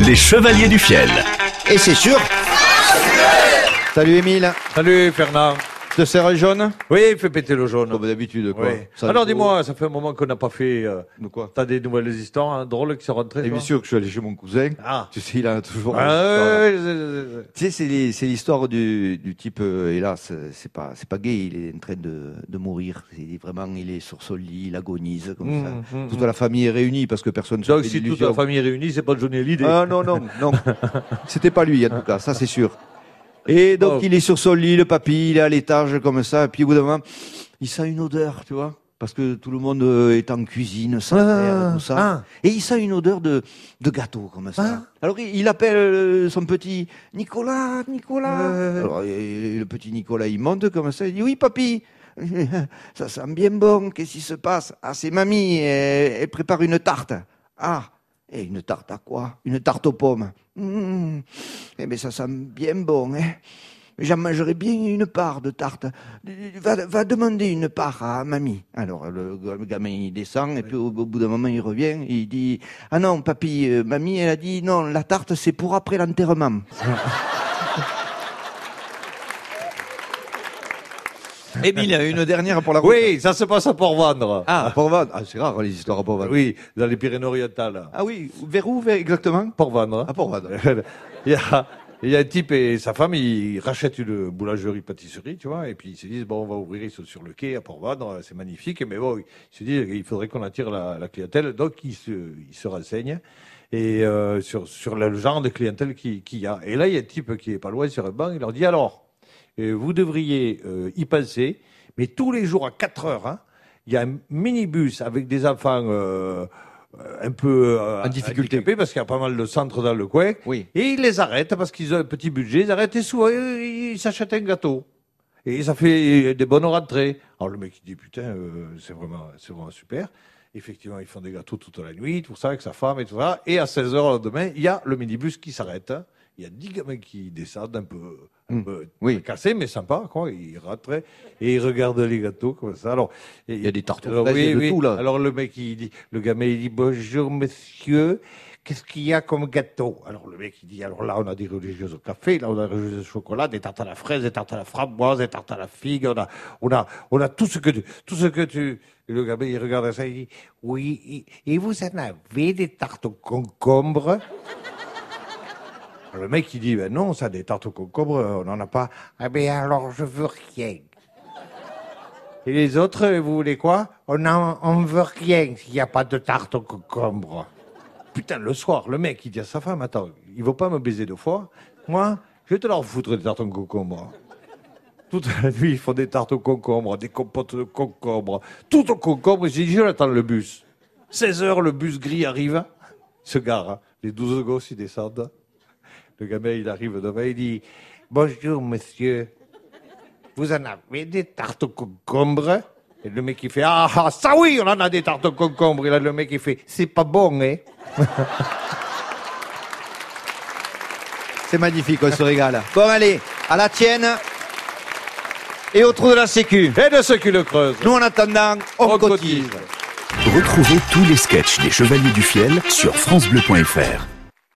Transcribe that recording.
Les Chevaliers du Fiel. Et c'est sûr. Salut Émile. Salut Fernand. Te sers un jaune? Oui, il fait péter le jaune. Comme d'habitude, quoi. Oui. Alors dis-moi, ça fait un moment qu'on n'a pas fait... De quoi? T'as des nouvelles histoires drôles qui sont rentrées? Et bien sûr que je suis allé chez mon cousin. Ah. Tu sais, il a toujours... Ouais. Tu sais, c'est l'histoire du type, hélas, c'est pas gay, il est en train de mourir. Il est sur son lit, il agonise, comme ça. Toute la famille est réunie parce que personne ne se Donc fait si toute d'illusions. la famille est réunie, c'est pas Johnny Hallyday. Ah non. C'était pas lui, en tout cas, ça c'est sûr. Et donc, il est sur son lit, le papy, il est à l'étage, comme ça, et puis au bout d'un moment, il sent une odeur, tu vois, parce que tout le monde est en cuisine, sans verre, tout ça. Et il sent une odeur de gâteau, comme ça. Alors, il appelle son petit Nicolas. Alors, le petit Nicolas, il monte comme ça, il dit, oui, papy, ça sent bien bon, qu'est-ce qui se passe? Ah, c'est mamie, elle prépare une tarte. Ah, et une tarte à quoi? Une tarte aux pommes. Eh bien, ça sent bien bon, hein. J'en mangerais bien une part de tarte. Va demander une part à mamie. Alors, le gamin, il descend, et puis au bout d'un moment, il revient, et il dit, ah non, papy, mamie, elle a dit, non, la tarte, c'est pour après l'enterrement. Émile, une dernière pour la route. Oui, ça se passe à Port-Vendre. Ah, Port-Vendre. Ah, c'est rare, les histoires à Port-Vendre. Oui, dans les Pyrénées-Orientales. Ah oui, vers où exactement? Port-Vendre. À Port-Vendre. Il y a un type et sa femme, ils rachètent une boulangerie-pâtisserie, tu vois, et puis ils se disent, bon, on va ouvrir, ils sont sur le quai à Port-Vendre, c'est magnifique, mais bon, ils se disent qu'il faudrait qu'on attire la clientèle, donc ils se renseignent et sur le genre de clientèle qu'il y a. Et là, il y a un type qui est pas loin sur un banc, il leur dit, alors, vous devriez y penser, mais tous les jours à 4 heures, hein, il y a un minibus avec des enfants un peu en difficulté parce qu'il y a pas mal de centres dans le coin. Oui. Et ils les arrêtent parce qu'ils ont un petit budget. Ils arrêtent et souvent ils s'achètent un gâteau. Et ça fait des bonnes rentrées. Alors le mec il dit putain c'est vraiment super. Effectivement ils font des gâteaux toute la nuit, tout ça avec sa femme et tout ça. Et à 16h le lendemain il y a le minibus qui s'arrête. Il y a 10 gamins qui descendent un peu cassés, mais sympa, quoi. Ils rentrent et ils regardent les gâteaux comme ça. Alors, il y a des tartes aux fraises, il y a de tout, là. Alors, le mec, le gamin, il dit, bonjour, monsieur. Qu'est-ce qu'il y a comme gâteau? Alors, le mec, il dit, alors là, on a des religieuses au café, là, on a des religieuses au chocolat, des tartes à la fraise, des tartes à la framboise, des tartes à la figue, on a tout ce que tu, et le gamin, il regarde ça, il dit, oui, et vous en avez des tartes au concombre? Le mec, il dit, ben non, ça, des tartes au concombre, on n'en a pas. Ah ben alors, je veux rien. Et les autres, vous voulez quoi? On veut rien s'il n'y a pas de tarte au concombre. Putain, le soir, le mec, il dit à sa femme, attends, il ne veut pas me baiser 2 fois. Moi, je vais te leur foutre des tartes au concombre. Toute la nuit, ils font des tartes au concombre, des compotes de concombre. Tout au concombre, j'ai dit, je l'attends le bus. 16h, le bus gris arrive, il se gare, hein. Les 12 gosses, ils descendent. Le gamin, il arrive devant, il dit « Bonjour, monsieur. Vous en avez des tartes au concombre ?» Et le mec, il fait « Ah, ça oui, on en a des tartes au concombre. » Et là, le mec, il fait « C'est pas bon, hein ?» C'est magnifique, on se régale. Bon, allez, à la tienne et au trou de la sécu. Et de ceux qui le creusent. Nous, en attendant, on cotise. Retrouvez tous les sketchs des Chevaliers du Fiel sur francebleu.fr.